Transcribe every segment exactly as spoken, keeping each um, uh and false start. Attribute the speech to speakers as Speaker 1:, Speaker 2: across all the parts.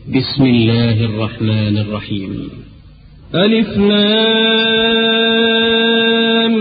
Speaker 1: بسم الله الرحمن الرحيم.
Speaker 2: ألف لام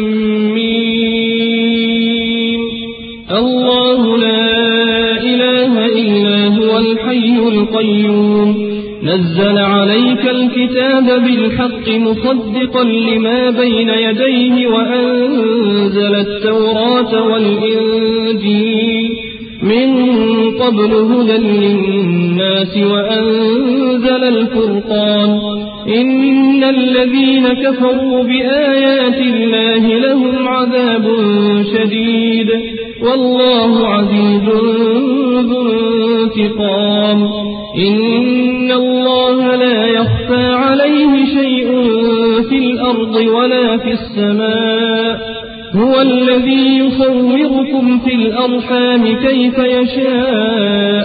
Speaker 2: ميم. الله لا إله إلا هو الحي القيوم نزل عليك الكتاب بالحق مصدقا لما بين يديه وأنزل التوراة والإنجيل من قبل هدى للناس وأنزل الفرقان إن الذين كفروا بآيات الله لهم عذاب شديد والله عزيز ذو انتقام. إن الله لا يخفى عليه شيء في الأرض ولا في السماء هو الذي يصوركم في الأرحام كيف يشاء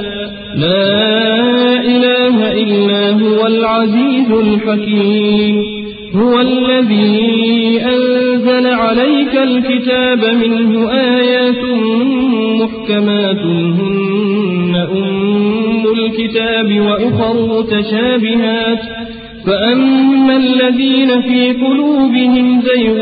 Speaker 2: لا إله إلا هو العزيز الحكيم. هو الذي أنزل عليك الكتاب منه آيات محكمات هن أم الكتاب وأخر متشابهات فأما الذين في قلوبهم زيغ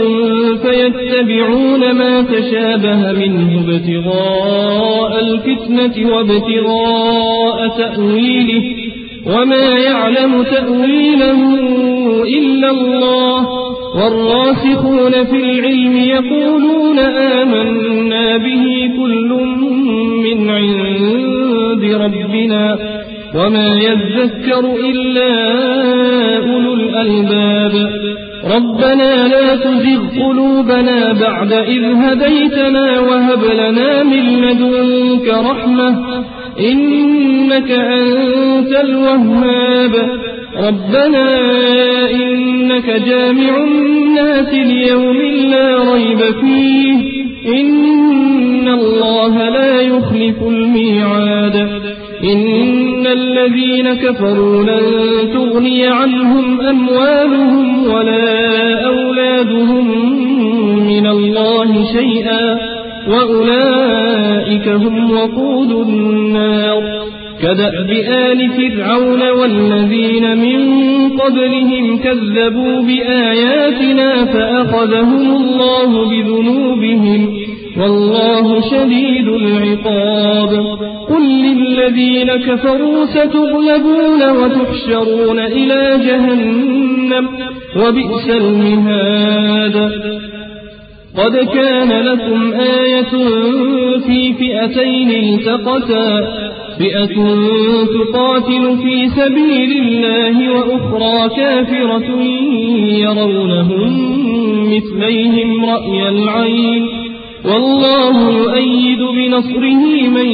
Speaker 2: فيتبعون ما تشابه منه ابتغاء الفتنة وابتغاء تأويله وما يعلم تأويله إلا الله والراسخون في العلم يقولون آمنا به كل من عند ربنا وما يذكر إلا أولو الألباب. ربنا لا تزغ قلوبنا بعد إذ هديتنا وهب لنا من لدنك رحمة إنك أنت الوهاب. ربنا إنك جامع الناس ليوم لا ريب فيه إن الله لا يخلف الميعاد. إن الذين كفروا لن تغني عنهم أموالهم ولا أولادهم من الله شيئا وأولئك هم وقود النار. كدأب آل فرعون والذين من قبلهم كذبوا بآياتنا فأخذهم الله بذنوبهم والله شديد العقاب. قل للذين كفروا ستغلبون وتحشرون إلى جهنم وبئس المهاد. قد كان لكم آية في فئتين التقتا فئة تقاتل في سبيل الله وأخرى كافرة يرونهم مثليهم رأي العين والله يؤيد بنصره من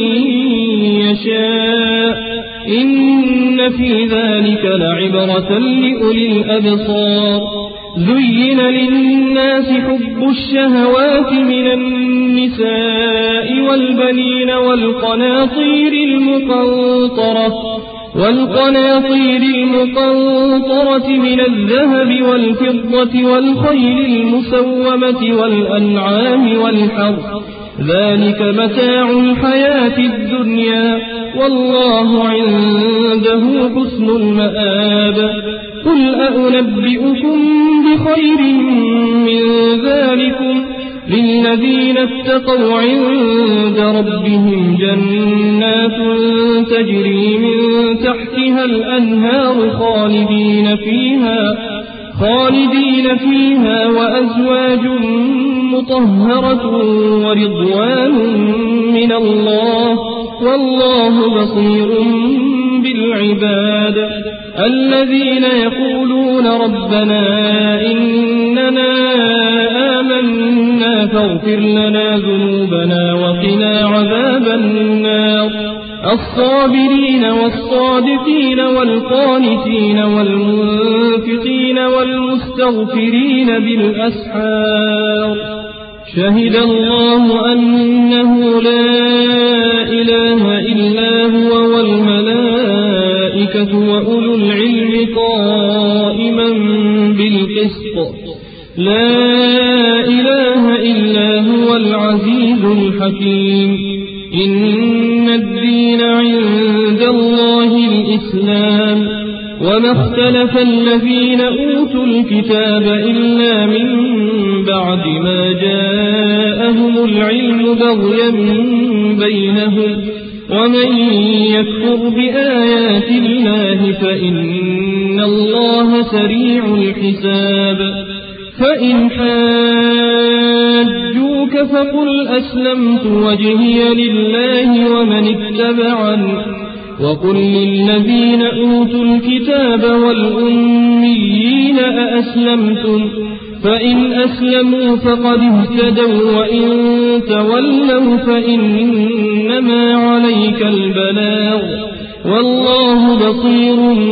Speaker 2: يشاء إن في ذلك لعبرة لأولي الأبصار. زين للناس حب الشهوات من النساء والبنين والقناطير المقنطرة والقناطير المقنطرة من الذهب والفضة والخيل المسومة والأنعام والحرث ذلك متاع الحياة الدنيا والله عنده حسن المآب. قل أنبئكم بخير من ذلكم للذين اتقوا عند ربهم جنات تجري من تحتها الأنهار خالدين فيها خالدين فيها وأزواج مطهرة ورضوان من الله والله بصير بالعباد. الذين يقولون ربنا إننا آمنا فاغفر لنا ذنوبنا وقنا عذاب النار. الصابرين والصادقين والقانتين والمنفقين والمستغفرين بالأسحار. شهد الله أنه لا إله إلا هو والملائكة وأولو العلم قائما بالقسط لا إله إلا هو العزيز الحكيم. إن الدين عند الله الإسلام وما اختلف الذين أوتوا الكتاب إلا من بعد ما جاءهم العلم بغيا بينهم ومن يكفر بآيات الله فإن الله سريع الحساب فإن حاجوك فقل أسلمت وجهي لله ومن اتبعني وقل للذين أوتوا الكتاب والأميين أأسلمتم فإن أسلموا فقد اهتدوا وإن تولوا فإنما عليك البلاغ والله بصير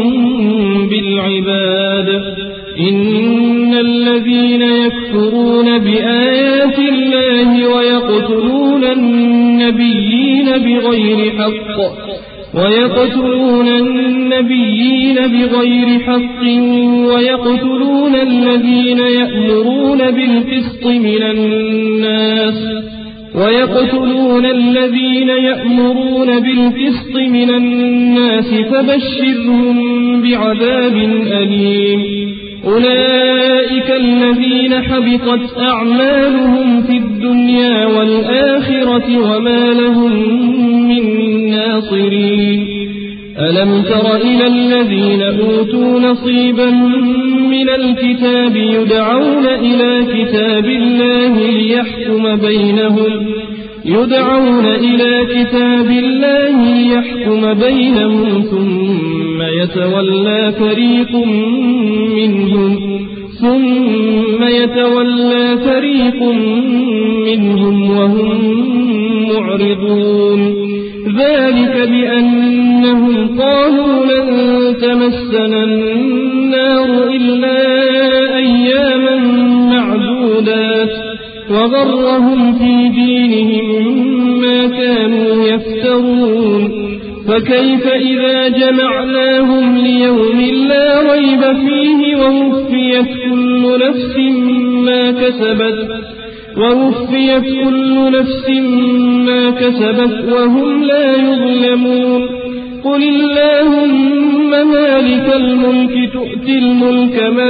Speaker 2: بالعباد إن الذين يكفرون بآيات الله ويقتلون النبيين بغير حق ويقتلون النبيين بغير حق ويقتلون الذين يأمرون بالقسط من الناس ويقتلون الذين يأمرون بالقسط من الناس فبشرهم بعذاب أليم أولئك الذين حبطت أعمالهم في الدنيا والآخرة وما لهم من ناصرين ألم تر إلى الذين أوتوا نصيبا من الكتاب يدعون إلى كتاب الله ليحكم بينهم يدعون إلى كتاب الله ليحكم بينهم ثم يتولى فريق منهم ثم يتولى فريق منهم وهم معرضون ذلك بأنهم قالوا لن تمسنا النار إلا أياما معدودات وغرهم في دينهم ما كانوا يفترون فكيف إذا جمعناهم ليوم لا ريب فيه ووفيت كل نفس ما كسبت ووفيت كل نفس ما كسبت وهم لا يظلمون قل اللهم مالك الملك تؤتي الملك من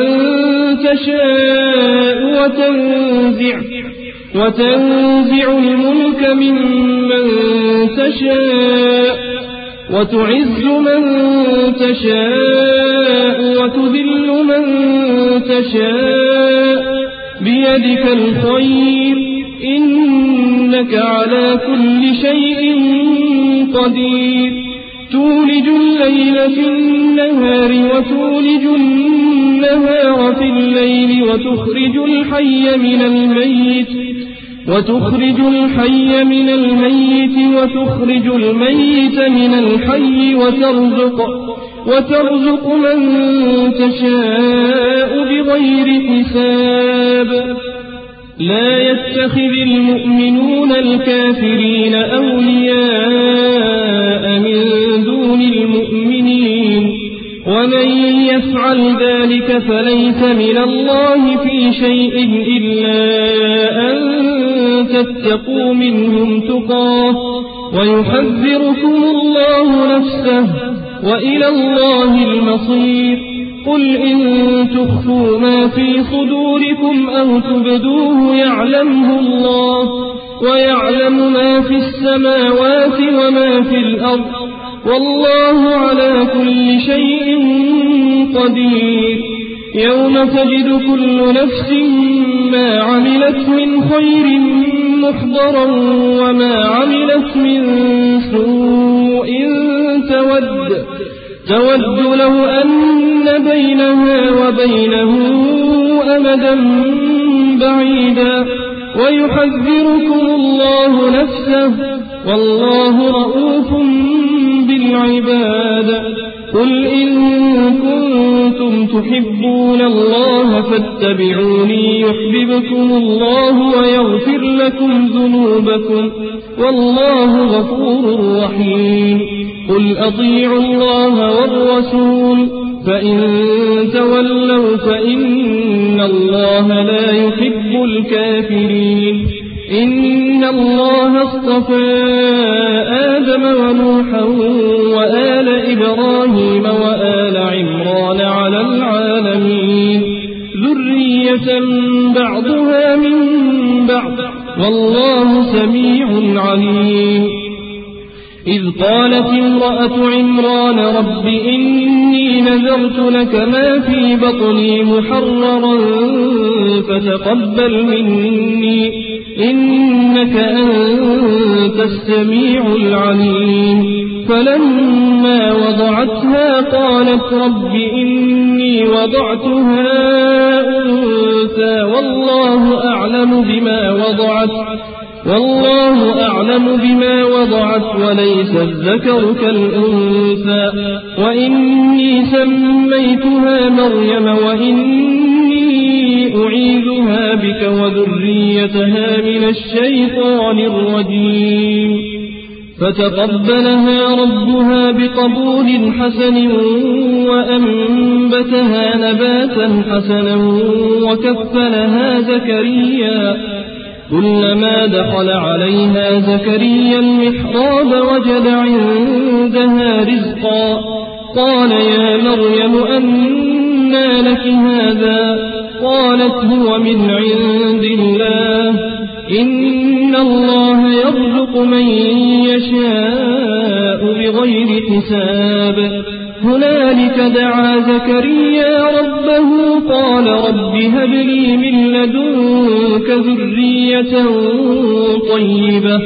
Speaker 2: تشاء وتنزع وتنزع الملك ممن تشاء وتعز من تشاء وتذل من تشاء بيدك الخير إنك على كل شيء قدير تولج الليل في النهار وتولج النهار في الليل وتخرج الحي من الميت وتخرج الحي من الميت وتخرج الميت من الحي وترزق وترزق من تشاء بغير حساب لا يتخذ المؤمنون الكافرين أولياء من دون المؤمنين ومن يفعل ذلك فليس من الله في شيء إلا أن تتقوا منهم تقاه ويحذركم الله نفسه وإلى الله المصير قل إن تخفوا ما في صدوركم أو تبدوه يعلمه الله ويعلم ما في السماوات وما في الأرض والله على كل شيء قدير يوم تجد كل نفس ما عملت من خير محضرا وما عملت من سوء تود تود لو أن بينها وبينه أمدا بعيدا ويحذركم الله نفسه والله رؤوف بالعباد قل إن كنتم تحبون الله فاتبعوني يحببكم الله ويغفر لكم ذنوبكم والله غفور رحيم قل أطيعوا الله والرسول فإن تولوا فإن الله لا يحب الكافرين إن الله اصطفى آدم ونوحا وآل إبراهيم وآل عمران على العالمين ذرية بعضها من بعض والله سميع عليم إذ قالت امرأة عمران رب إني نذرت لك ما في بطني محررا فتقبل مني إنك أنت السميع العليم فلما وضعتها قالت رب إني وضعتها أنثى والله أعلم بما وضعت والله أعلم بما وضعت وليس الذكر كالأنثى وإني سميتها مريم وإني أعيذها بك وذريتها من الشيطان الرجيم فتقبلها ربها بقبول حسن وأنبتها نباتا حسنا وكفلها زكريا كلما دخل عليها زكريا المحراب وجد عندها رزقا قال يا مريم أنى لك هذا قالت هو من عند الله إن الله يرزق من يشاء بغير حساب هنالك دعا زكريا ربه قال رب هب لي من لدنك ذرية طيبة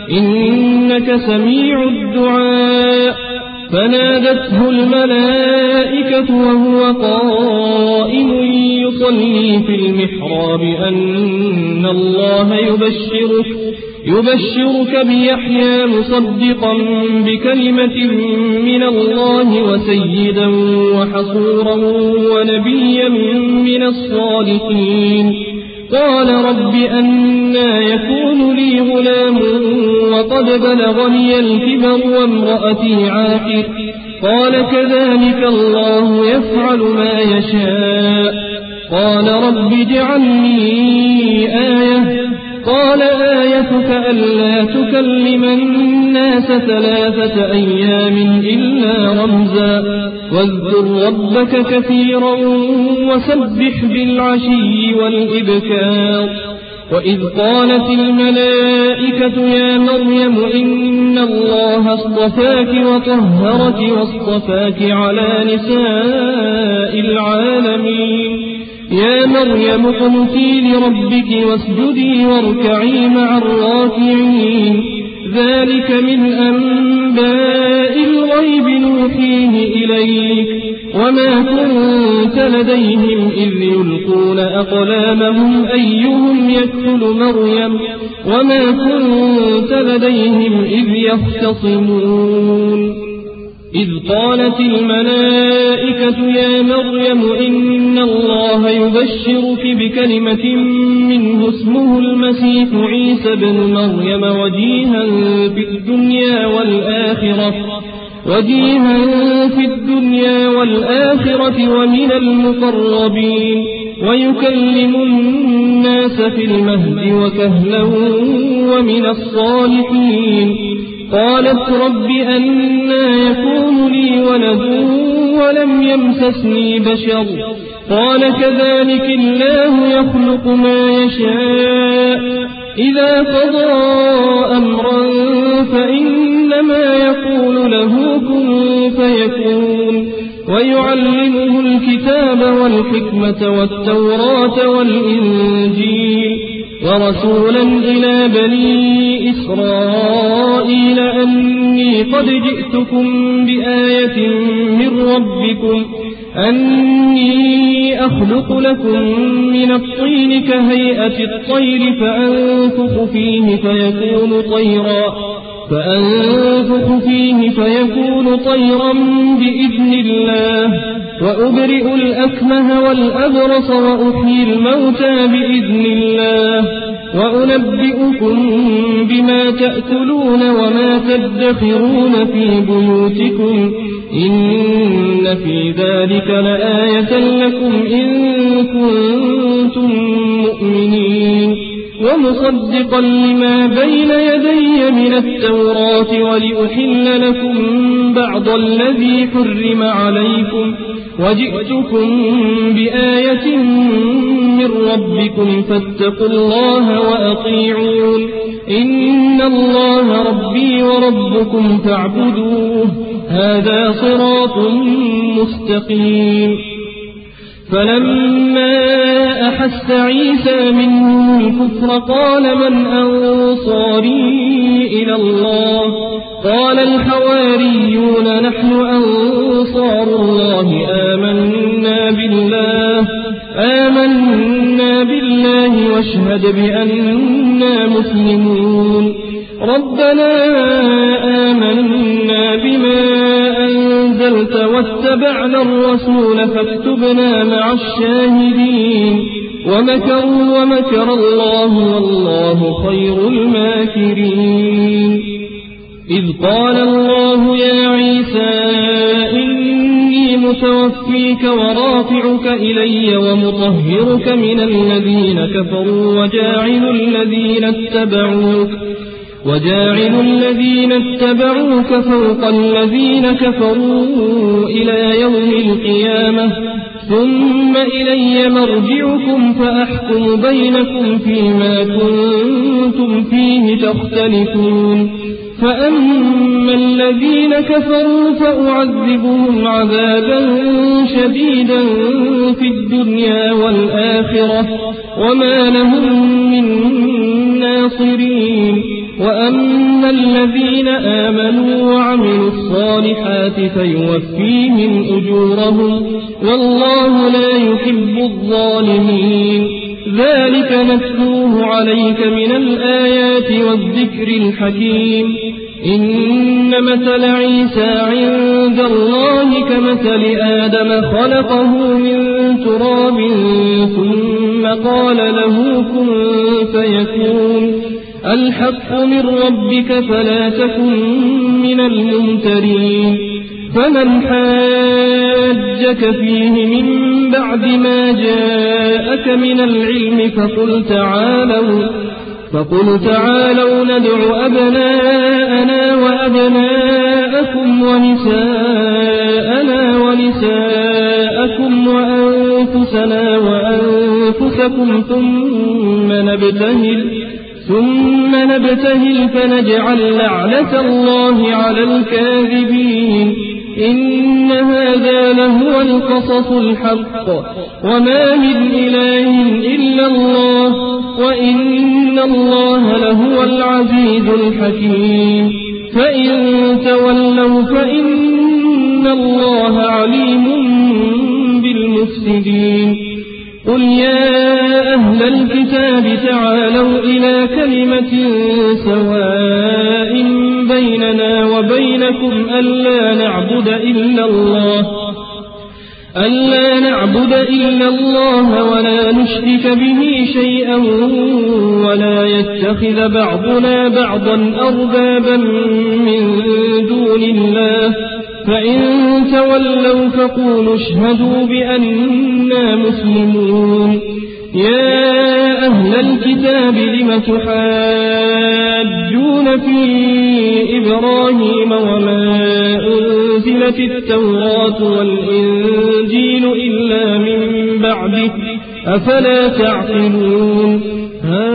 Speaker 2: إنك سميع الدعاء فنادته الملائكة وهو قائم يصلي في المحراب أن الله يبشرك يبشرك بيحيى مصدقا بكلمة من الله وسيدا وحصورا ونبيا من الصالحين قال رب أنى يكون لي غلام وقد بلغني الكبر وامرأتي عاقر قال كذلك الله يفعل ما يشاء قال رب اجعل لي آية قال آيتك ألا تكلم الناس ثلاثة أيام إلا رمزا واذكر ربك كثيرا وسبح بالعشي والإبكار وإذ قالت الملائكة يا مريم إن الله اصطفاك وطهرك واصطفاك على نساء العالمين يا مريم اقنتي لربك واسجدي واركعي مع الراكعين ذلك من أنباء الغيب نوحيه إليك وما كنت لديهم إذ يلقون أقلامهم أيهم يكفل مريم وما كنت لديهم إذ يختصمون إذ قالت الملائكة يا مريم إن الله يبشرك بكلمة منه اسمه المسيح عيسى بن مريم وجيها في الدنيا والآخرة وجيها في الدنيا والآخرة ومن المقربين ويكلم الناس في المهد وكهلا ومن الصالحين قالت رب أنى يكون لي ولد ولم يمسسني بشر قال كذلك الله يخلق ما يشاء إذا قضى أمرا فإنما يقول له كن فيكون ويعلمه الكتاب والحكمة والتوراة والإنجيل ورسولا إلى بني إسرائيل أني قد جئتكم بآية من ربكم أني أخلق لكم من الطين كهيئة الطير فأنفخ فيه فيكون طيرا فأنفخ فيه فيكون طيرا بإذن الله وأبرئ الأكمه والأبرص وأحيي الموتى بإذن الله وأنبئكم بما تأكلون وما تدخرون في بيوتكم إن في ذلك لآية لكم إن كنتم مؤمنين ومصدقا لما بين يدي من التوراة ولأحل لكم بعض الذي حرم عليكم وجئتكم بآية من ربكم فاتقوا الله وأطيعون إن الله ربي وربكم فاعبدوه هذا صراط مستقيم. فلما أحس عيسى منهم الكفر قال من أنصاري إلى الله قال الحواريون نحن أنصار الله آمنا بالله آمنا بالله واشهد بأننا مسلمون. ربنا آمنا بما أنزلت واتبعنا الرسول فاكتبنا مع الشاهدين. ومكروا ومكر الله والله خير الماكرين. إذ قال الله يا عيسى إني متوفيك ورافعك إلي ومطهرك من الذين كفروا وجاعل الذين اتبعوك وجاعل الذين اتبعوك فوق الذين كفروا إلى يوم القيامة ثم إلي مرجعكم فأحكم بينكم فيما كنتم فيه تختلفون. فأما الذين كفروا فأعذبهم عذابا شديدا في الدنيا والآخرة وما لهم من ناصرين. وأما الذين آمنوا وعملوا الصالحات فيوفيهم أجورهم والله لا يحب الظالمين. ذلك نتلوه عليك من الآيات والذكر الحكيم. إن مثل عيسى عند الله كمثل آدم خلقه من تراب ثم قال له كن فيكون. الحق من ربك فلا تكن من الممترين. فمن حاجك فيه من بعد ما جاءك من العلم فقل تعالوا فقل تعالوا ندع أبناءنا وأبناءكم ونساءنا ونساءكم وأنفسنا وأنفسكم ثم نبتهل ثم نبتهل فنجعل لعنة الله على الكاذبين. إن هذا لهو القصص الحق وما من إله إلا الله وإن الله لهو العزيز الحكيم. فإن تولوا فإن الله عليم بالمفسدين. قل يا أهل الكتاب تعالوا إلى كلمة سواء بيننا وبينكم ألا نعبد إلا الله ألا نعبد إلا الله ولا نشرك به شيئا ولا يتخذ بعضنا بعضا أربابا من دون الله. فإن تولوا فقولوا اشهدوا بأننا مسلمون. يا أهل الكتاب لم تحاجون في إبراهيم وما أنزلت التوراة والإنجيل إلا من بعده أفلا تعقلون. ها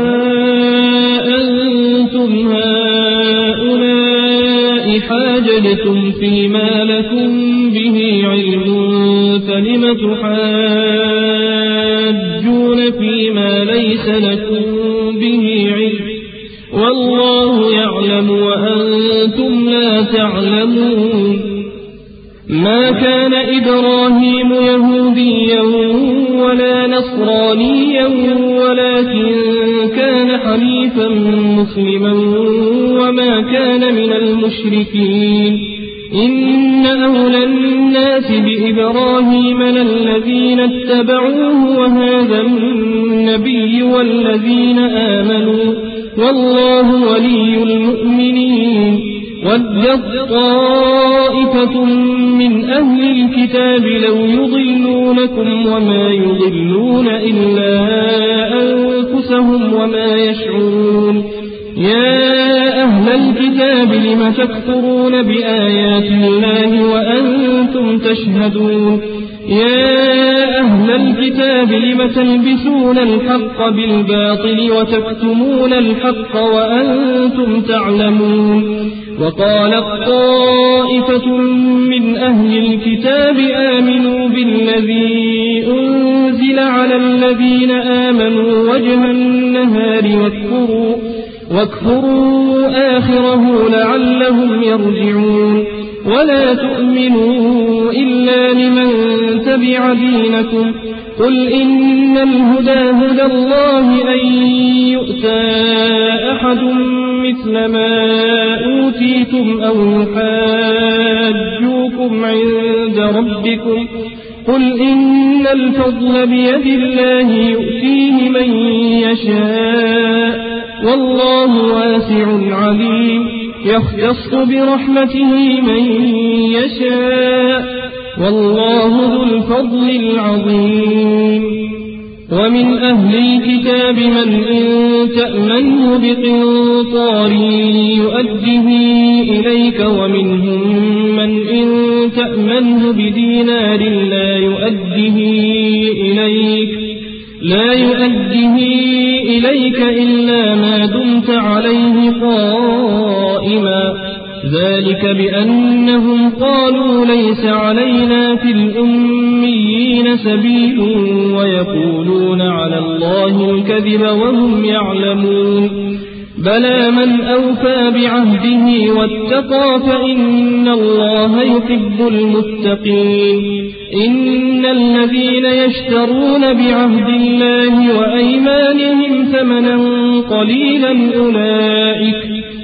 Speaker 2: أنتم هؤلاء حاججتم فيما لكم به علم فلم تحاجون فيما ليس لكم به علم والله يعلم وأنتم لا تعلمون. ما كان إبراهيم يهوديا ولا نصرانيا ولكن كان حنيفا مسلما وما كان من المشركين. إن أولى الناس بإبراهيم للذين اتبعوه وهذا النبي والذين آمنوا والله ولي المؤمنين. ودت طائفة من أهل الكتاب لو يضلونكم وما يضلون إلا أنفسهم وما يشعرون يا أهل الكتاب لم تكفرون بآيات الله وأنتم تشهدون يا أهل الكتاب لم تلبسون الحق بالباطل وتكتمون الحق وأنتم تعلمون وقالت طائفة من أهل الكتاب آمنوا بالذي أنزل على الذين آمنوا وجه النهار واكفروا, واكفروا آخره لعلهم يرجعون ولا تؤمنوا إلا لمن تبع دينكم قل إن الهدى هدى الله أن يؤتى أحد مثل ما أوتيتم أو يحاجوكم عند ربكم قل إن الفضل بيد الله يؤتيه من يشاء والله واسع عليم يختص برحمته من يشاء والله ذو الفضل العظيم ومن أهل الكتاب من إن تأمنه بقنطار يؤده إليك ومنهم من إن تأمنه بدينار لا يؤده إليك لا يؤده إليك إلا ما دمت عليه قائما ذلك بأنهم قالوا ليس علينا في الأميين سبيل ويقولون على الله الكذب وهم يعلمون بلى من أوفى بعهده واتقى فإن الله يحب المتقين إن الذين يشترون بعهد الله وأيمانهم ثمنا قليلا أولئك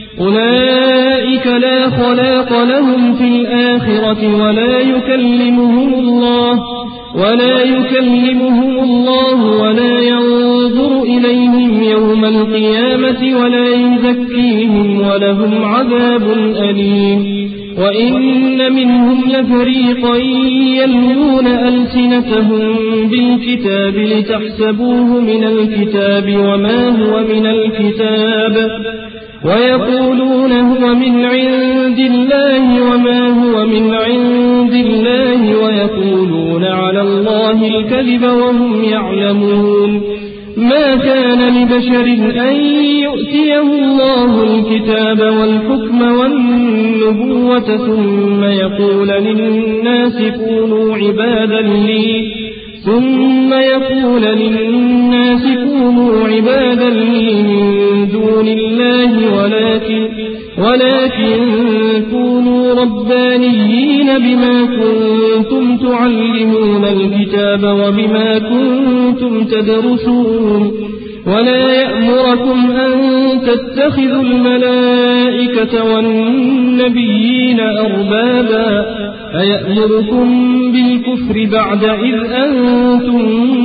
Speaker 2: أولئك لا خلاق لهم في الآخرة ولا يكلمهم الله ولا يكلمهم الله ولا ينظر إليهم يوم القيامة ولا يزكيهم ولهم عذاب أليم وإن منهم لفريقا يلوون ألسنتهم بالكتاب لتحسبوه من الكتاب وما هو من الكتاب ويقولون هو من عند الله وما هو من عند الله ويقولون على الله الكذب وهم يعلمون ما كان لبشر أن يؤتيه الله الكتاب والحكم والنبوة ثم يقول للناس كونوا عبادا لي ثم يقول للناس كونوا عبادا لي من دون الله ولكن ولكن كونوا ربانيين بما كنتم تعلمون الكتاب وبما كنتم تدرسون ولا يأمركم أن تتخذوا الملائكة والنبيين أربابا أيأمركم بالكفر بعد إذ أنتم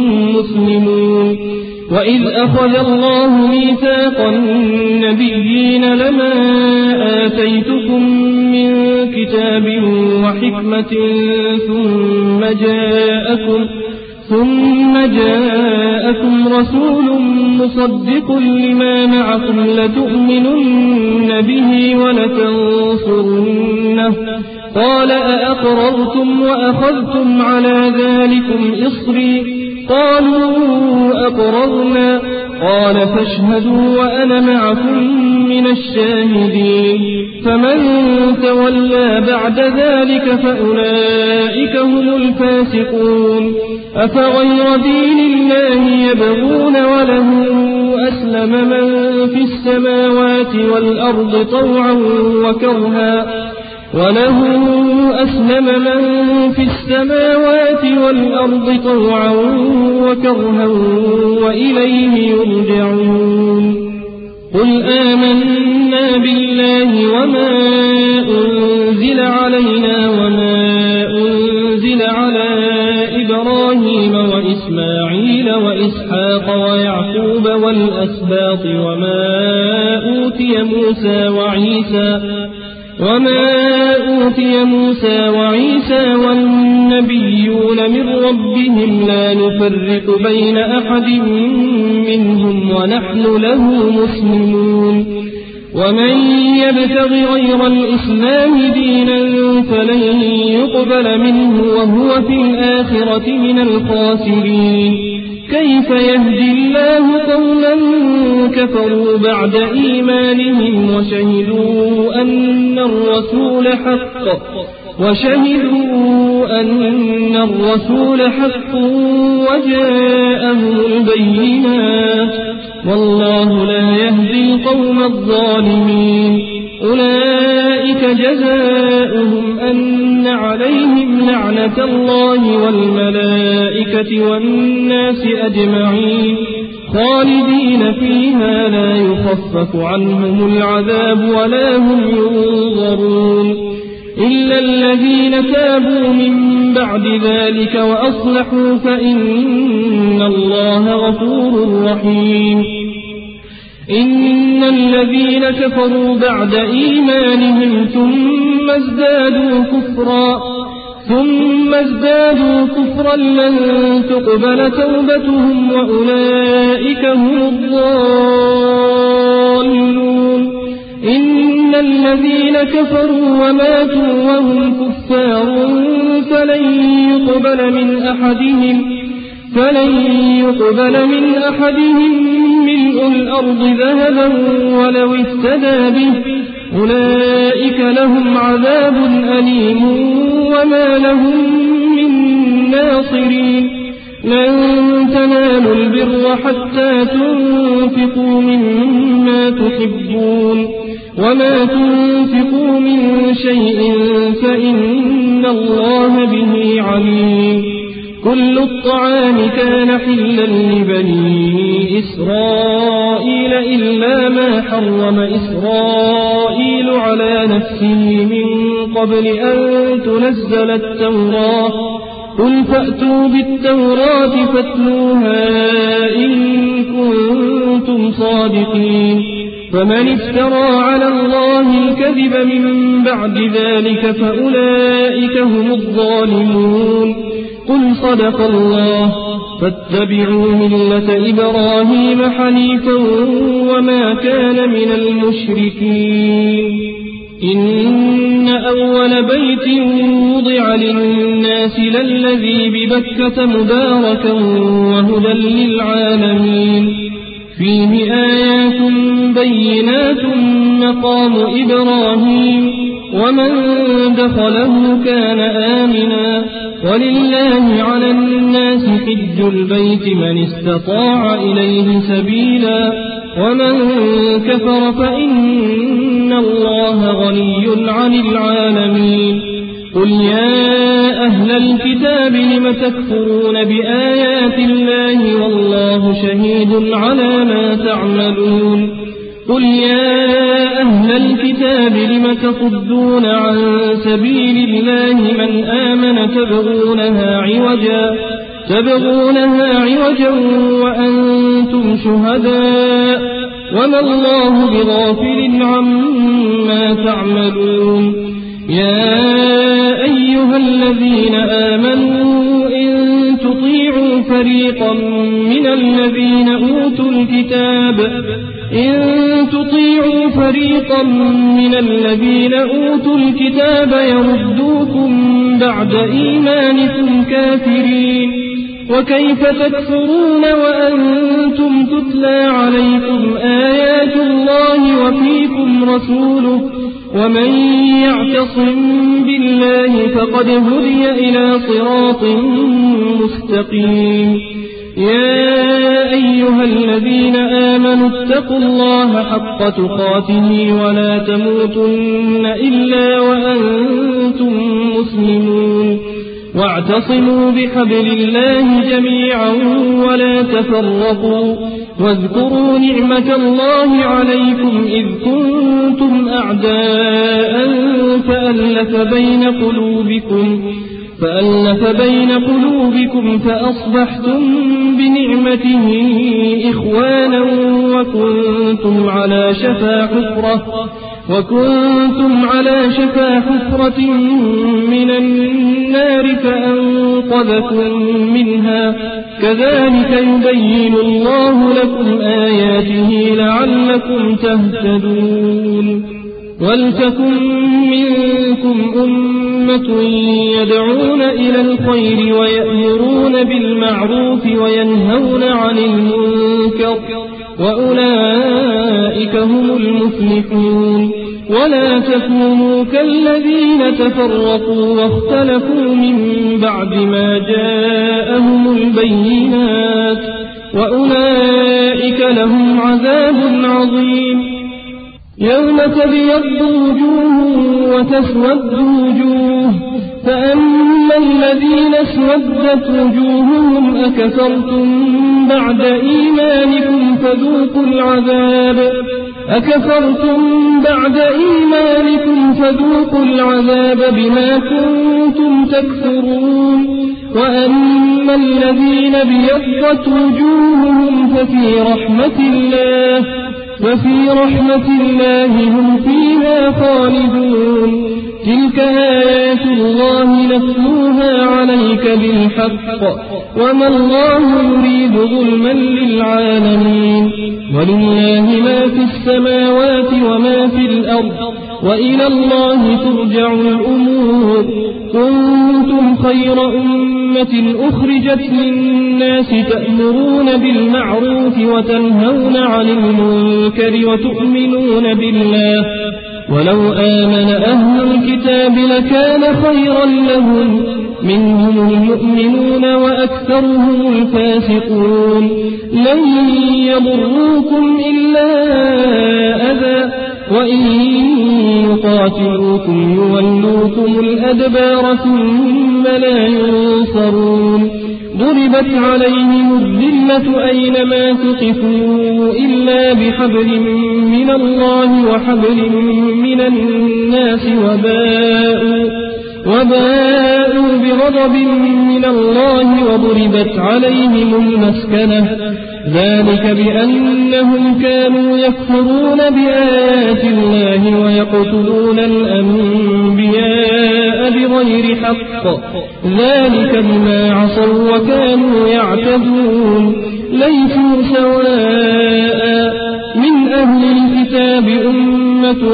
Speaker 2: مسلمون وإذ أخذ الله ميثاق النبيين لما آتيتكم من كتاب وحكمة ثم جاءكم ثم جاءكم رسول مصدق لما معكم لتؤمنن به ولتنصرنه قال أأقررتم وأخذتم على ذلكم إصري قالوا أقررنا قال فاشهدوا وأنا معكم من الشاهدين فمن تولى بعد ذلك فأولئك هم الفاسقون أفغير دين الله يبغون وله أسلم من في السماوات والأرض طوعا وكرها وله أسلم من في السماوات والأرض طوعا وكرها وإليه يرجعون قل آمنا بالله وما أنزل علينا وما أنزل على إبراهيم وإسماعيل وإسحاق ويعقوب والأسباط وما أوتي موسى وعيسى وما أوتي موسى وعيسى والنبيون من ربهم لا نفرق بين أحد منهم ونحن له مسلمون ومن يبتغ غير الإسلام دينا فلن يقبل منه وهو في الآخرة من الخاسرين كيف يهدي الله قوما كفروا بعد إيمانهم وشهدوا أن الرسول حق وشهدوا أن الرسول حق وجاءهم البينات والله لا يهدي القوم الظالمين أولئك جزاؤهم أن عليهم لعنة الله والملائكة والناس أجمعين خالدين فيها لا يخفف عنهم العذاب ولا هم ينظرون إلا الذين تابوا من بعد ذلك وأصلحوا فإن الله غفور رحيم إن الذين كفروا بعد إيمانهم ثم ازدادوا كفرا ثم ازدادوا كفرا لن تقبل توبتهم وأولئك هم الضالون إن الذين كفروا وماتوا وهم كفار فلن يقبل من أحدهم فلن يقبل من أحدهم ملء الأرض ذهبا ولو افتدى به أولئك لهم عذاب أليم وما لهم من ناصرين لن تنالوا البر حتى تنفقوا مما تحبون وما تنفقوا من شيء فإن الله به عليم كل الطعام كان حلا لبني إسرائيل إلا ما حرم إسرائيل على نفسه من قبل أن تنزل التوراة قل فأتوا بالتوراة فاتلوها إن كنتم صادقين فمن افترى على الله الكذب من بعد ذلك فأولئك هم الظالمون قل صدق الله فاتبعوا ملة إبراهيم حنيفا وما كان من المشركين إن أول بيت وضع للناس للذي ببكة مباركا وهدى للعالمين فيه آيات بينات مقام إبراهيم ومن دخله كان آمنا ولله على الناس حج البيت من استطاع إليه سبيلا ومن كفر فإن الله غني عن العالمين قل يا أهل الكتاب لم تكفرون بآيات الله والله شهيد على ما تعملون قل يا أهل الكتاب لم تصدون عن سبيل الله من آمن تبغونها عوجا تبغونها عوجا وأنتم شهداء وما الله بغافل عما تعملون يا أيها الذين آمنوا إن تطيعوا فريقا من الذين أوتوا الكتاب إن تطيعوا فريقا من الذين أوتوا الكتاب يردوكم بعد إيمانكم كافرين وكيف تكفرون وأنتم تتلى عليكم آيات الله وفيكم رسوله ومن يعتصم بالله فقد هدي إلى صراط مستقيم يا أيها الذين آمنوا اتقوا الله حق تقاته ولا تموتن إلا وأنتم مسلمون واعتصموا بحبل الله جميعا ولا تفرقوا واذكروا نعمة الله عليكم إذ كنتم أعداء فألف بين قلوبكم فألف بين قلوبكم فأصبحتم بنعمته إخوانا وكنتم على شفا حفرة وكنتم على شفا حفرة من النار فأنقذكم منها كذلك يبين الله لكم آياته لعلكم تهتدون ولتكن منكم أمة يدعون إلى الخير ويأمرون بالمعروف وينهون عن المنكر وأولئك هم المفلحون ولا تكونوا كالذين تفرقوا واختلفوا من بعد ما جاءهم البينات وأولئك لهم عذاب عظيم يوم تبيض وجوه وتسود وجوه فأما الذين اسودت وجوههم أكفرتم بعد إيمانكم فذوقوا العذاب أكفرتم بعد إيمانكم فذوقوا العذاب بما كنتم تكفرون وأما الذين بيضت وجوههم ففي رحمة الله وفي رحمة الله هم فيها خالدون تلك آيات الله نتلوها عليك بالحق وما الله يريد ظلما للعالمين ولله ما في السماوات وما في الأرض وإلى الله ترجع الأمور كنتم خير أمة أخرجت للناس تأمرون بالمعروف وتنهون عن المنكر وتؤمنون بالله ولو آمن أهل الكتاب لكان خيرا لهم منهم المؤمنون وأكثرهم الفاسقون لن يضروكم إلا أذى وإن يقاتلوكم يولوكم الأدبار ثم لا ينصرون ضربت عليهم الذلة أينما تقفوا إلا بحبل من الله وحبل من الناس وباءوا وباءوا بغضب من الله وضربت عليهم المسكنة ذلك بأنهم كانوا يكفرون بآيات الله ويقتلون الأنبياء بغير حق ذلك بما عصوا وكانوا يعتدون ليسوا سواء من أهل الكتاب أمة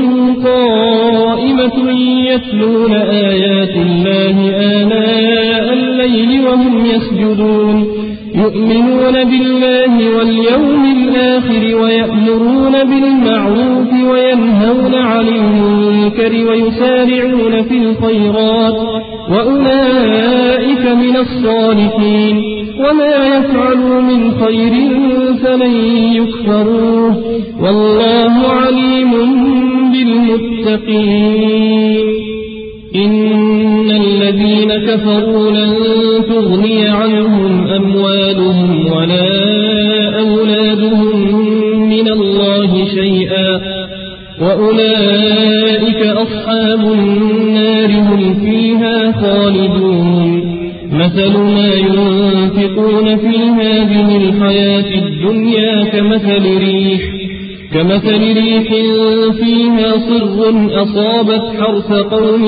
Speaker 2: قائمة يتلون آيات الله آناء الليل وهم يسجدون يؤمنون بالله واليوم الآخر ويأمرون بالمعروف وينهون عن المنكر ويسارعون في الخيرات وأولئك من الصالحين وما يفعلوا من خير فلن يكفروه والله عليم بالمتقين إن الذين كفروا لن تغني عنهم أموالهم ولا أولادهم من الله شيئا وأولئك أصحاب النار هم فيها خالدون مثل ما ينفقون في هذه الحياة الدنيا كمثل ريح كمثل ريح فيها صر أصابت حرث قوم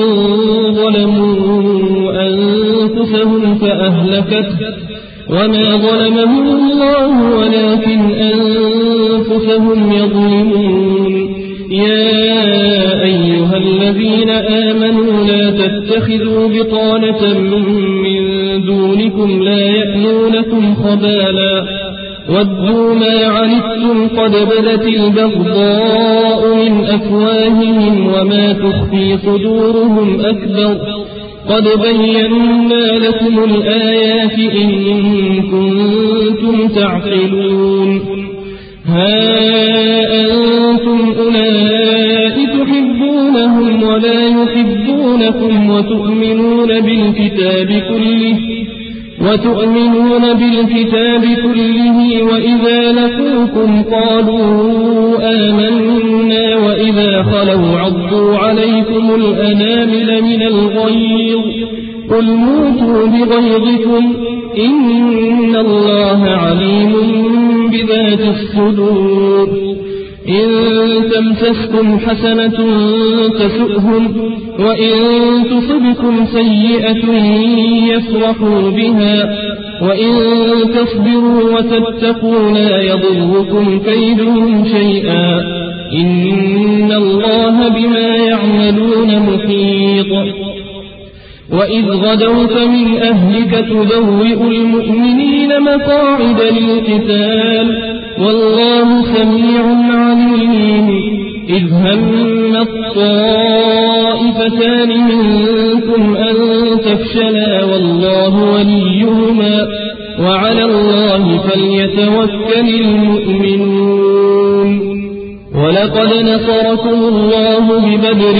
Speaker 2: ظلموا أنفسهم فأهلكته وما ظلمهم الله ولكن أنفسهم يظلمون يا أيها الذين آمنوا لا تتخذوا بطانة من دونكم لا يألونكم خبالا ودوا ما عنتم قد بدت البغضاء من أفواههم وما تخفي صدورهم أكبر قد بينا لكم الآيات إن كنتم تعقلون ها أنتم أولئك تحبونهم ولا يحبونكم وتؤمنون بالكتاب كله وتؤمنون بالكتاب كله وإذا لقوكم قالوا آمنا وإذا خلوا عضوا عليكم الأنامل من الغيظ قل موتوا بغيظكم إن الله عليم بذات الصدور إن تمسسكم حسنة تسؤهم وإن تصبكم سيئة يفرحوا بها وإن تصبروا وتتقوا لا يضركم كيدهم شيئا إن الله بما يعملون محيط وإذ غدوت من أهلك تبوئ المؤمنين مقاعد للقتال والله سميع عليم إذ هم الطائفتان منكم أن تفشلا والله وليهما وعلى الله فليتوكل المؤمنون ولقد نصركم الله ببدر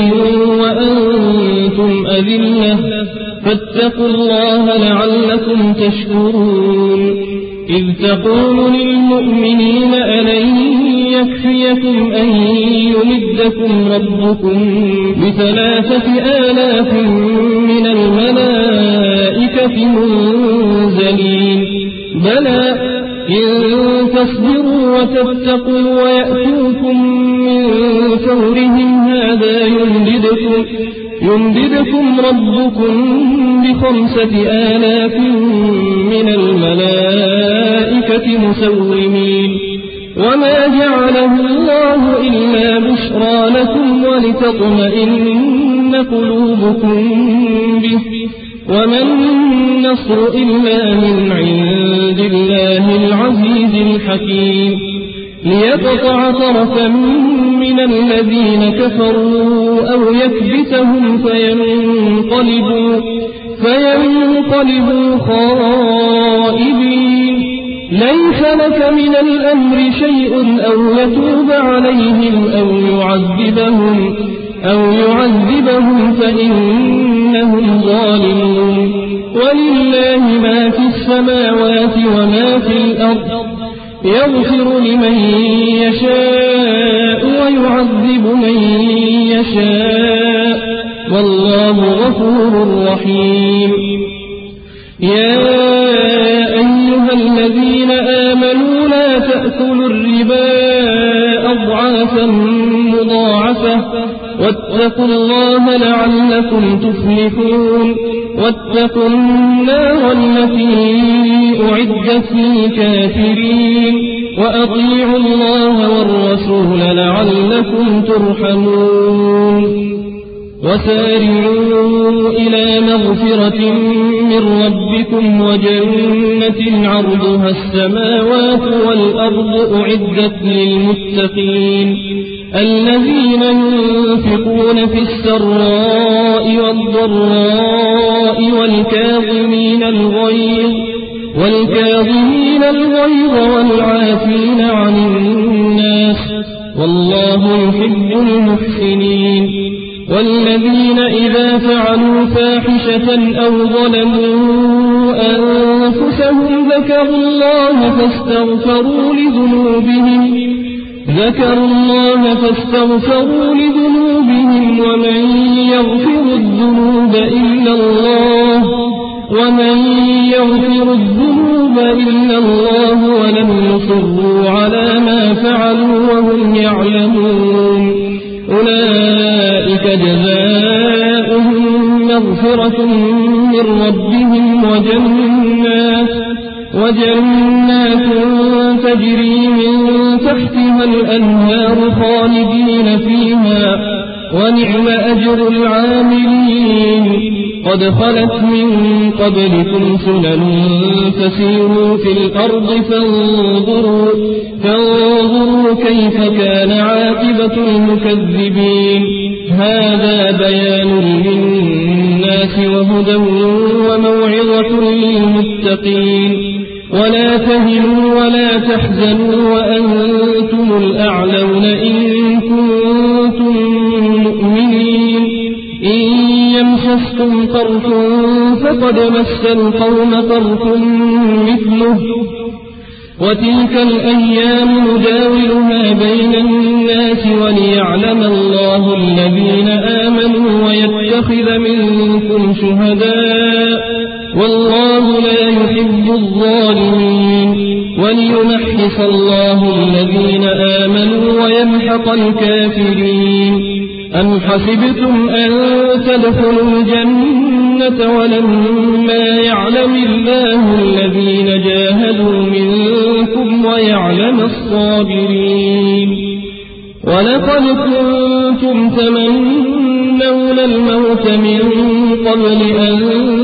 Speaker 2: وأنتم أذلة فاتقوا الله لعلكم تشكرون إذ تقول للمؤمنين ألن يكفيكم أن يمدكم ربكم بثلاثة آلاف من الملائكة منزلين بلى إن تصبروا وتتقوا ويأتوكم من فورهم هذا يمددكم, يمددكم ربكم بخمسة آلاف من الملائكة مسومين وما جعله الله إلا بشرى لكم ولتطمئن قلوبكم به وما النصر إلا من عند الله العزيز الحكيم ليقطع طرفا من الذين كفروا أو يكبتهم فينقلبوا, فينقلبوا خائبين ليس لك من الأمر شيء أو يتوب عليهم أو يعذبهم, أو يعذبهم فإنهم ظالمون ولله ما في السماوات وما في الأرض يغفر لمن يشاء ويعذب من يشاء والله غفور رحيم يا أيها الذين آمنوا لا تأكلوا الربا أضعافا مضاعفة واتقوا الله لعلكم تفلحون واتقوا النار التي أعدت للكافرين وأطيعوا الله والرسول لعلكم ترحمون وسارعوا إلى مغفرة من ربكم وجنة عرضها السماوات والأرض أعدت للمتقين الذين ينفقون في السراء والضراء والكاظمين الغيظ والكاظمين الغيظ والعافين عن الناس والله يحب المحسنين والذين إذا فعلوا فاحشة أو ظلموا أنفسهم ذكروا الله فاستغفروا لذنوبهم ذكروا الله فاستغفروا لذنوبهم ومن يغفر الذنوب إلا الله ومن يغفر الذنوب إلا الله ولم يصروا على ما فعلوا وهم يعلمون أولئك جزاؤهم مغفرة من ربهم وجنات وجنات تجري من تحتها الأنهار خالدين فيها ونعم أجر العاملين قد خلت من قبلكم سنن فسيروا في الأرض فانظروا, فانظروا كيف كان عاقبة المكذبين هذا بيان للناس وهدى وموعظة للمتقين ولا تهنوا ولا تحزنوا وأنتم الأعلون إن كنتم مؤمنين إن يمسسكم قرح فقد مس القوم قرح مثله وتلك الأيام نداولها بين الناس وليعلم الله الذين آمنوا ويتخذ منكم شهداء والله لا يحب الظالمين وليمحص الله الذين آمنوا ويمحق الكافرين. أم حسبتم أن تدخلوا الجنة ولما يعلم الله الذين جاهدوا منكم ويعلم الصابرين؟ ولقد كنتم تمنون الموت من قبل أن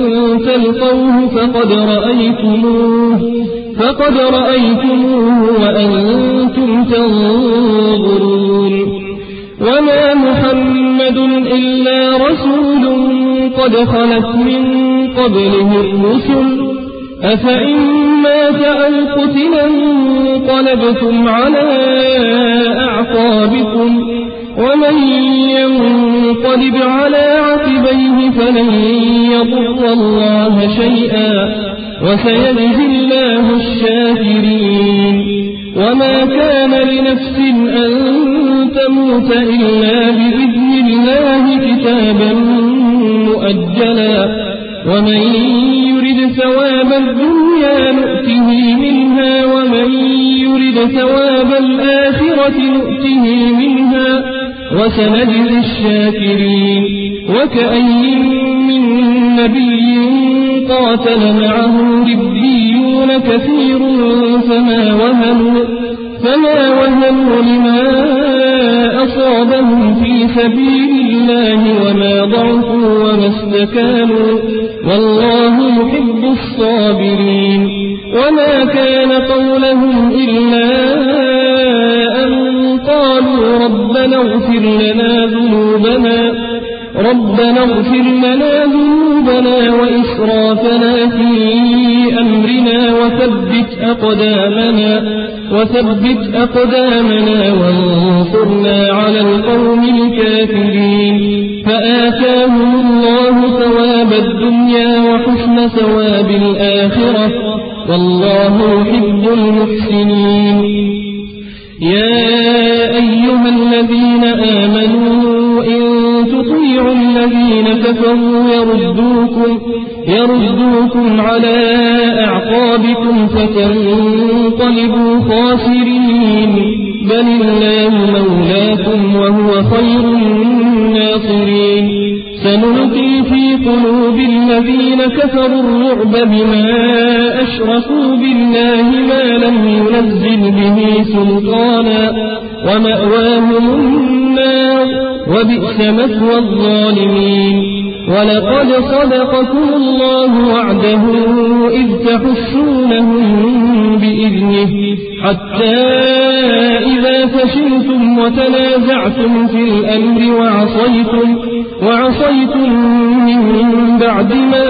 Speaker 2: تلقوه فقد رأيتموه فقد رأيتموه وأنتم تنظرون. وما محمد إلا رسول قد خلت من قبله الرسل أفإن مات أو قتل انقلبتم على أعقابكم ومن ينقلب على عقبيه فلن يضر الله شيئا وسيجزي الله الشاكرين. وما كان لنفس أن تموت إلا بإذن الله كتابا مؤجلا ومن يرد ثواب الدنيا نؤته منها ومن يرد ثواب الآخرة نؤته منها وسنجزي الشاكرين. وكأي من نبي قاتل معه ربيون كثير فما وهنوا, فما وهنوا لما أصابهم في سبيل الله وما ضعفوا وما استكانوا والله يحب الصابرين. وما كان قولهم إلا أن قالوا ربنا اغفر لنا ذنوبنا ربنا اغفر لنا ذنوبنا وإسرافنا في أمرنا وثبت أقدامنا وثبت أقدامنا وانصرنا على القوم الكافرين. فآتاهم الله ثواب الدنيا وحسن ثواب الآخرة والله يحب المحسنين. يا أيها الذين آمنوا إن تطيعوا الذين كفروا يردوكم, يردوكم على أعقابكم فتنقلبوا خاسرين. بل الله مولاكم وهو خير الناصرين. سنلقي في قلوب الذين كفروا الرعب بما أشركوا بالله ما لم ينزل به سلطانا ومأواهم النار وبئس مثوى الظالمين. ولقد صدقكم الله وعده إذ تحسونهم بإذنه حتى إذا فشلتم وتنازعتم في الأمر وعصيتم, وعصيتم من بعد ما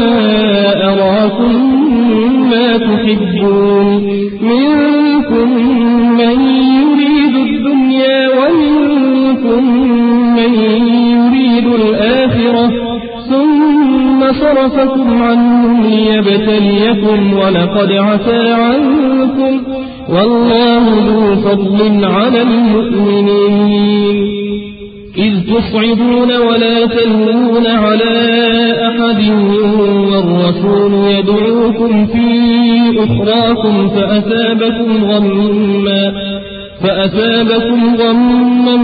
Speaker 2: أراكم ما تحبون منكم من يريد الدنيا ومنكم من يريد الآخرة ثم صرفكم عنهم ليبتليكم ولقد عفا عنكم والله ذو فضل على المؤمنين. إذ تصعدون ولا تلوون على أحد والرسول يدعوكم في أخراكم فأثابكم غما فأثابكم غما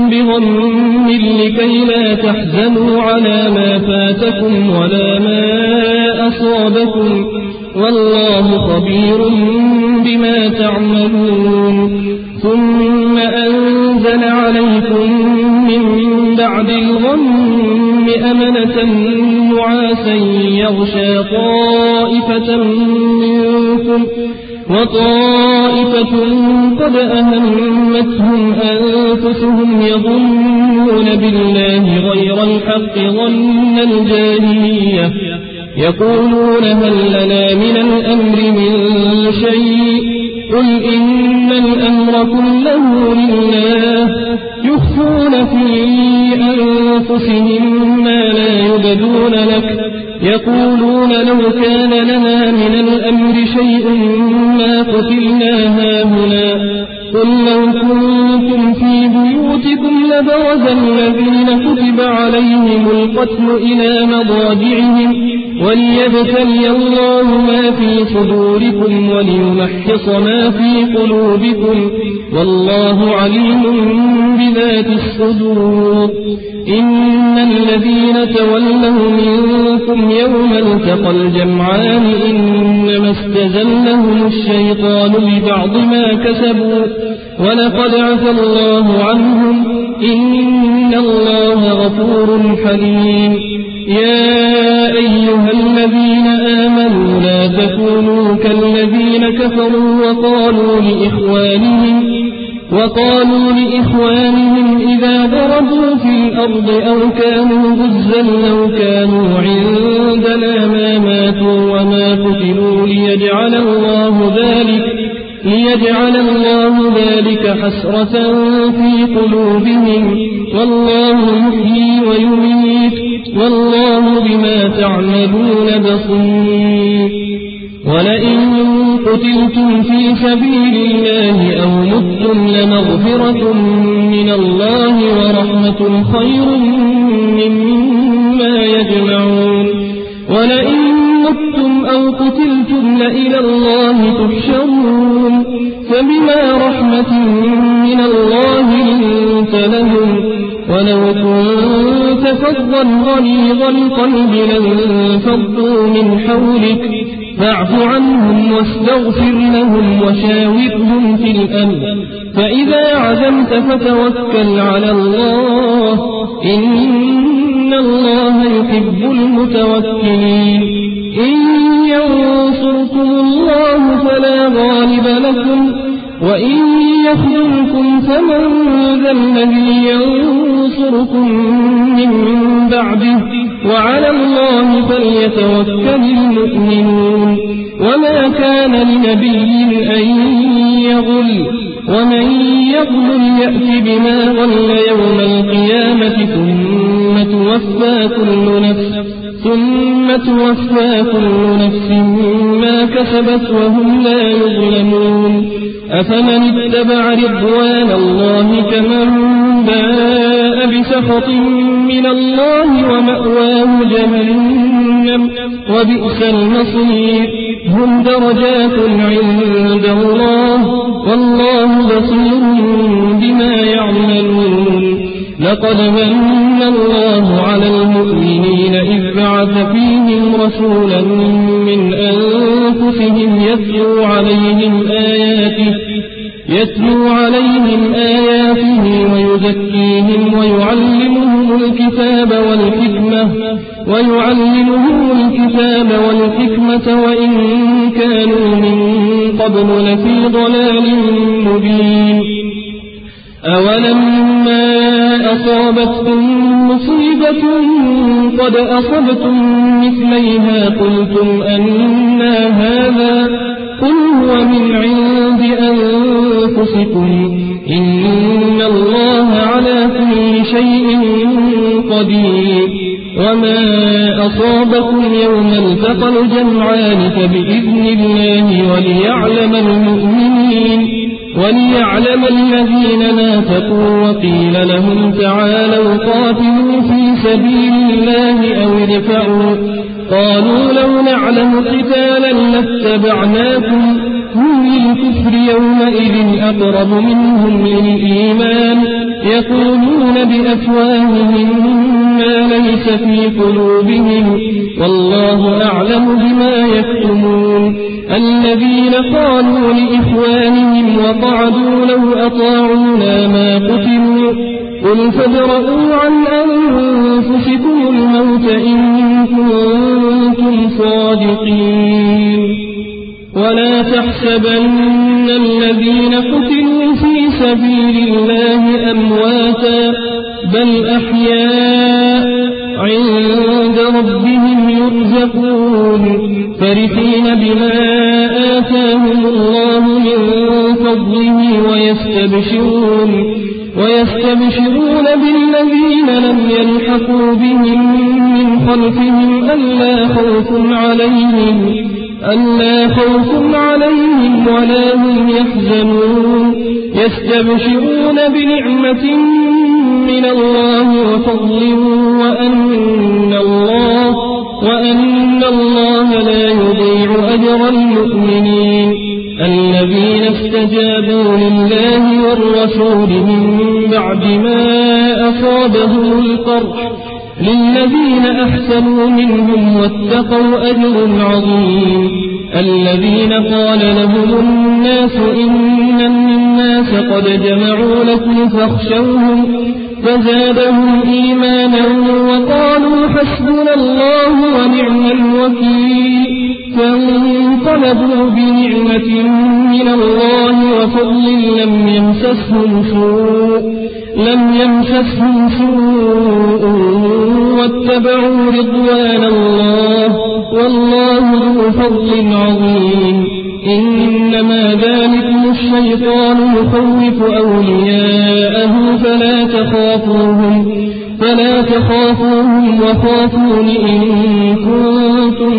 Speaker 2: بغم لكي لا تحزنوا على ما فاتكم ولا ما أصابكم والله خبير بما تعملون. ثم أنزل عليكم من بعد الغم أمنة نعاسا يغشى طائفة منكم وطائفة قد أهمتهم أنفسهم يظنون بالله غير الحق ظن الجاهلية يقولون هل لنا من الأمر من شيء قل إن الأمر كله لله يخفون في أنفسهم ما لا يبدون لك يقولون لو كان لنا من الأمر شيء ما قتلنا هاهنا قل لو كنتم في بيوتكم لبرز الذين كتب عليهم القتل إلى مضاجعهم وليبتلي الله ما في صدوركم وليمحص ما في قلوبكم والله عليم بذات الصدور. إن الذين تولوا منكم يوم التقى الجمعان إنما استزلهم الشيطان ببعض ما كسبوا ولقد عفى الله عنهم إن الله غفور حليم. يا أيها الذين آمنوا لا تكونوا كالذين كفروا وقالوا لإخوانهم وقالوا لإخوانهم إذا ضربوا في الأرض أو كانوا غزا لو كانوا عندنا ما ماتوا وما قتلوا ليجعل الله ذلك ليجعل الله ذلك حسرة في قلوبهم والله يحيي ويميت والله بما تعملون بصير. ولئن قتلتم في سبيل الله أو متم لمغفرة من الله ورحمة خير مما يجمعون. ولئن متم أو قتلتم لإلى الله تحشرون. فبما رحمة من الله لنت لهم ولو كنت فظا غليظ القلب لانفضوا من حولك فاعف عنهم واستغفر لهم وشاورهم في الأمر فإذا عزمت فتوكل على الله إن الله يحب المتوكلين. إن ينصركم الله فلا غالب لكم وإن يخذلكم فمن ذا الذي ينصركم من بعده وعلى الله فليتوكل المؤمنون. وما كان لنبي أن يغل ومن يغل يأت بما غل يوم القيامة ثم توفى كل نفس ثم توفى كل نفس ما كسبت وهم لا يظلمون. أفمن اتبع رضوان الله كمن باء بسخط من الله ومأواه جهنم وبئس المصير. هم درجات عند الله والله بصير بما يعملون. لقد من الله على المؤمنين إذ بعث فيهم رسولا من أنفسهم يتلو عليهم آياته يتلو عليهم آياته ويزكيهم ويعلمهم الكتاب والحكمة ويعلمهم الكتاب والحكمة وإن كانوا من قبل لفي ضلال مبين. أولما أصابتكم مصيبة قد أصبتم مثليها قلتم أنى هذا قل هو من عند أنفسكم إن الله على كل شيء قدير. وما أصابكم يوم التقى الجمعان فبإذن الله وليعلم المؤمنين وليعلم الذين نافقوا وقيل لهم تعالوا قاتلوا في سبيل الله أو ادفعوا قالوا لو نعلم قتالا لاتبعناكم هم للكفر يومئذ أقرب منهم للإيمان يقولون بأفواههم ما ليس في قلوبهم والله أعلم بما يكتمون. الذين قالوا لإخوانهم وقعدوا لو أطاعونا ما قتلوا قل فادرءوا عن أنفسكم الموت إن كنتم صادقين. ولا تحسبن الذين قتلوا في سبيل الله أمواتا بل أحياء عند ربهم يرزقون فرحين بما آتاهم الله من فضله ويستبشرون ويستبشرون بالذين لم يلحقوا بهم من خلفهم ألا خوف عليهم ألا خوف عليهم ولا هم يحزنون يستبشرون بنعمة من الله وفضل وأن الله, وأن الله لا يضيع أجر المؤمنين الذين استجابوا لله والرسول من بعد ما أصابهم القرح للذين أحسنوا منهم واتقوا أجر عظيم الذين قال لهم الناس إن الناس قد جمعوا لكم فاخشوهم فزادهم إيمانا وقالوا حسبنا الله ونعم الوكيل فانقلبوا بنعمة من الله وفضل لم يمسسهم سوء لم يمسسهم سوء واتبعوا رضوان الله والله ذو فضل عظيم إنما ذلكم الشيطان يخوف أولياءه فلا تخافوهم فلا تخافوهم وخافون إن كنتم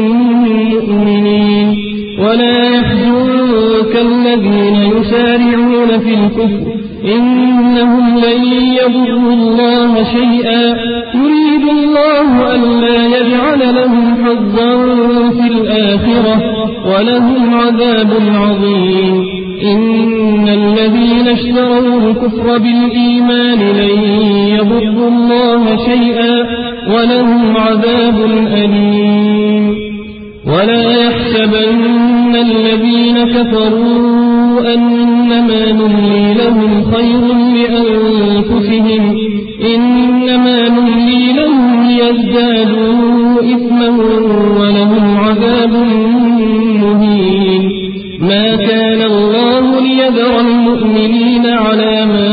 Speaker 2: مؤمنين ولا يحزنك الذين يسارعون في الكفر إنهم لن يضروا الله شيئا يريد الله ألا يجعل لهم حظا في الآخرة ولهم عذاب عظيم إن الذين اشتروا الكفر بالإيمان لن يضروا الله شيئا ولهم عذاب أليم ولا يحسبن الذين كفروا أنما نملي لهم خير لأنفسهم إنما نملي لهم ليزدادوا إثما ولهم عذاب مهين ما كان الله ليذر المؤمنين على ما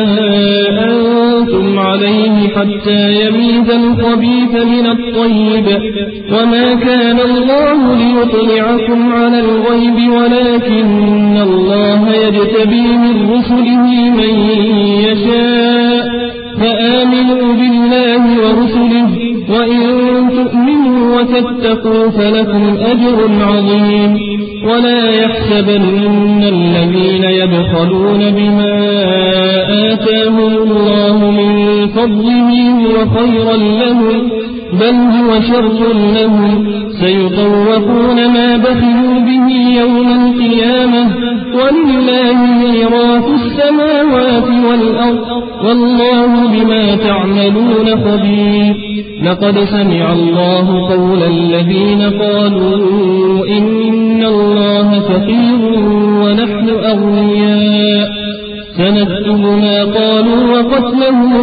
Speaker 2: أنتم عليه حتى يميز الخبيث من الطيب وما كان الله ليطلعكم على الغيب ولكن الله يجتبي من رسله من يشاء فآمنوا بالله ورسله وإن تؤمنوا وتتقوا فلكم أجر عظيم ولا يحسبن الذين يبخلون بما آتاهم الله من فضله هو خيرا لهم بل هو شر لهم سيطوقون ما بخلوا به يوم القيامة ولله ميراث السماوات والأرض والله بما تعملون خبير لقد سمع الله قول الذين قالوا إن الله فقير ونحن أغنياء سنكتب ما قالوا وقتلهم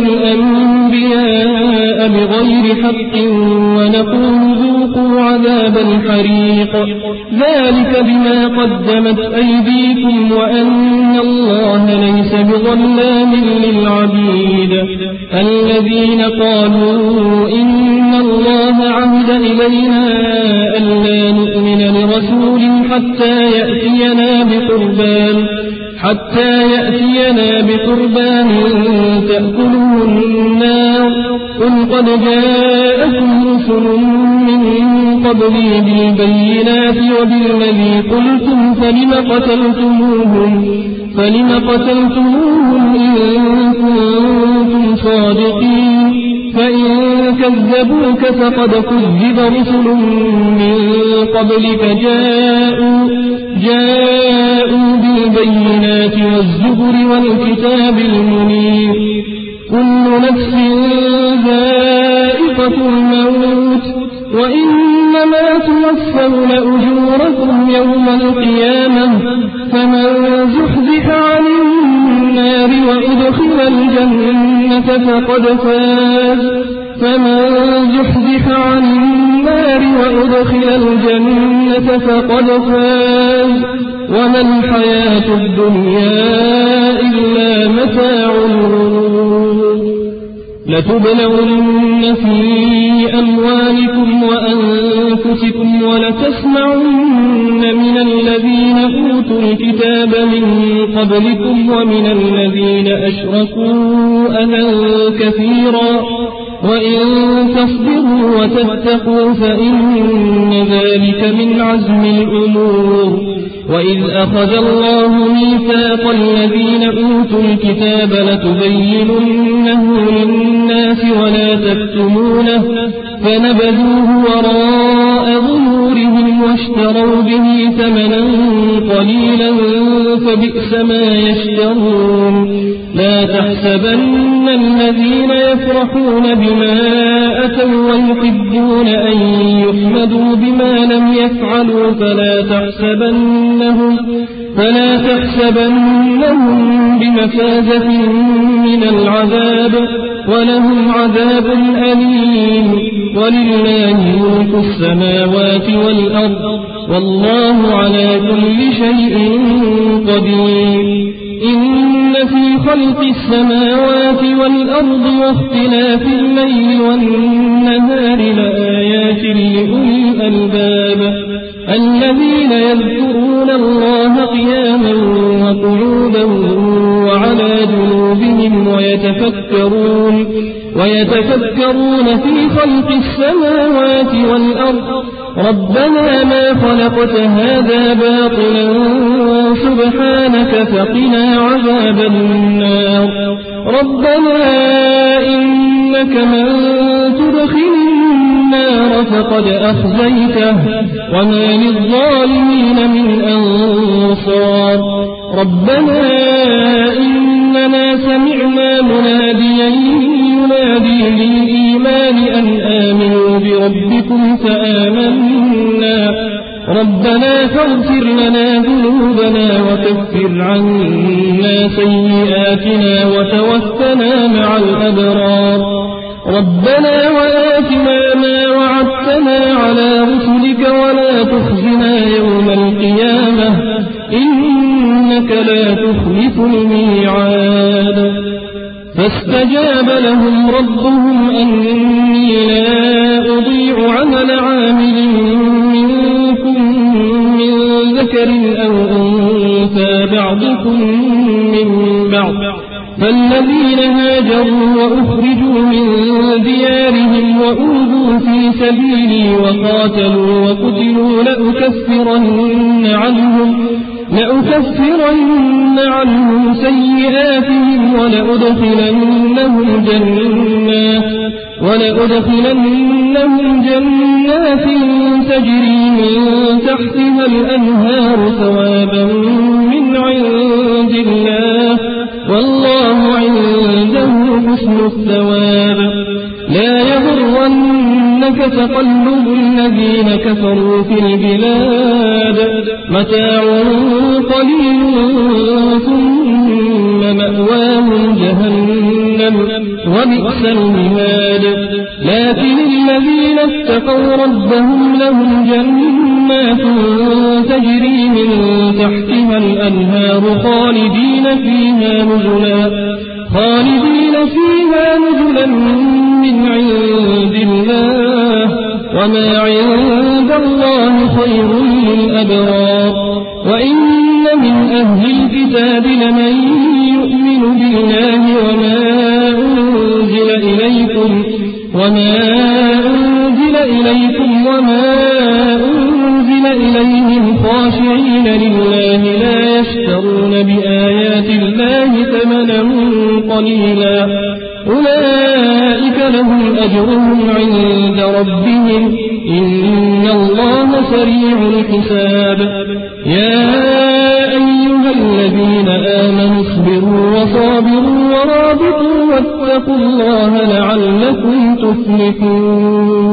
Speaker 2: الأنبياء بغير حق ونقول ذوقوا عذاب الحريق ذلك بما قدمت أيديكم وأن الله ليس بظلام للعبيد الذين قالوا إن الله عهد إلينا ألا نؤمن لرسول حتى يأتينا بقربان حتى يأتينا بقربان تأكله النار قل قد جاءكم رسل من قبلي بالبينات وبالذي قلتم فلم قتلتموهم فلم قتلتموهم إن كنتم صادقين فإن كذبوك فقد كذب رسل من قبلك جاءوا جاءوا بالبينات والزبر والكتاب المنير كل نفس ذائقة الموت وإنما توفون أجوركم يوم القيامة فمن زحزح عن النار وأدخل الجنة فقد فاز فمن زحزح عن النار وأدخل الجنة فقد فاز وما الحياة الدنيا إلا متاع الغرور لتبلون في أموالكم وأنفسكم ولتسمعن من الذين أوتوا الكتاب من قبلكم ومن الذين أشركوا أذى كثيرا وإن تصبروا وتتقوا فإن ذلك من عزم الأمور. وإذ أخذ الله ميثاق الذين أوتوا الكتاب لتبيننه للناس ولا تكتمونه فنبذوه وراء ظهورهم واشتروا به ثمنا قليلا فبئس ما يشترون. لا تحسبن الذين يفرحون بما أتوا ويحبون أن يحمدوا بما لم يفعلوا فلا تحسبنهم, فلا تحسبنهم بمفازة من العذاب ولهم عذاب أليم. ولله ملك السماوات والأرض والله على كل شيء قدير. إن في خلق السماوات والأرض واختلاف الليل والنهار لآيات لأولي الألباب الذين يذكرون الله قياما وقعودا وعلى جنوبهم ويتفكرون ويتفكرون في خلق السماوات والأرض ربنا ما خلقت هذا باطلا سبحانك فقنا عذاب النار. ربنا إنك من تدخل النار فقد أخزيته وما للظالمين من أنصار. ربنا إننا سمعنا مناديا ينادي للإيمان أن آمنوا بربكم فآمنا. ربنا فاغفر لنا ذنوبنا وكفر عنا سيئاتنا وتوفنا مع الأبرار. ربنا وآتنا ما وعدتنا على رسلك ولا تخزنا يوم القيامة إنك لا تخلف الميعاد. فاستجاب لهم ربهم أني لا أضيع عمل عامل منكم من ذكر أو أنثى بعضكم من بعض فالذين هاجروا وأخرجوا من ديارهم وأوذوا في سبيلي وقاتلوا وقتلوا لأكفرن عنهم لأكفرن عنهم سيئاتهم ولأدخلنهم جنات ولأدخلنهم جنات تجري من تحتها الأنهار ثوابا من عند الله والله عنده حسن الثواب. لا يغرنك تقلب الذين كفروا في البلاد متاع قليل ثم مأواهم جهنم وبئس المهاد. لكن الذين اتقوا ربهم لهم جنات تجري من تحتها الأنهار خالدين فيها نزلا خالدين فيها نزلا من عند الله وما عند الله خير للأبرار. وإن من أهل الكتاب لمن يؤمن بالله وما أنزل إليكم وما أنزل إليكم وما أنزل إليهم خاشعين لله لا يشترون بآيات الله ثمنا قليلا أولئك لهم أجرهم عند ربهم إن الله سريع الحساب. يا أيها الذين آمنوا اصبروا وصابروا ورابطوا واتقوا الله لعلكم تفلحون.